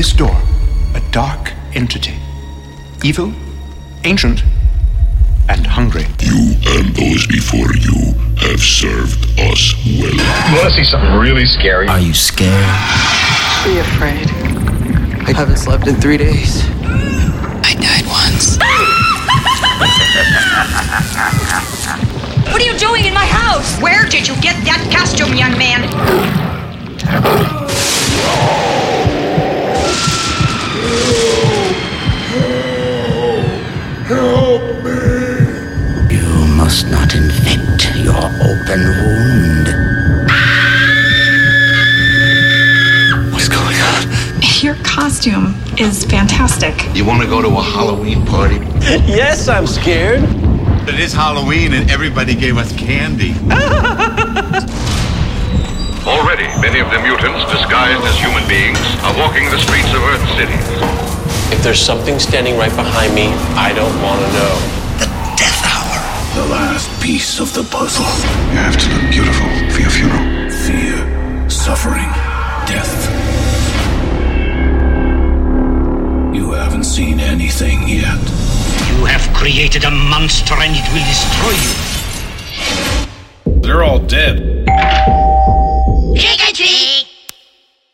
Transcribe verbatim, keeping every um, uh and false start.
this door a dark entity. Evil, ancient, and hungry. You and those before you have served us well. You want to see something really scary? Are you scared? Be afraid. I haven't slept in three days. I died once. What are you doing in my house? Where did you get that costume, young man? Help me! You must not infect your open wound. What's going on? Your costume is fantastic. You want to go to a Halloween party? Yes, I'm scared. It is Halloween and everybody gave us candy. Already, many of the mutants, disguised as human beings, are walking the streets of Earth City. If there's something standing right behind me, I don't want to know. The death hour. The last piece of the puzzle. You have to look beautiful for your funeral. Fear, suffering, death. You haven't seen anything yet. You have created a monster and it will destroy you. They're all dead. Trick or treat!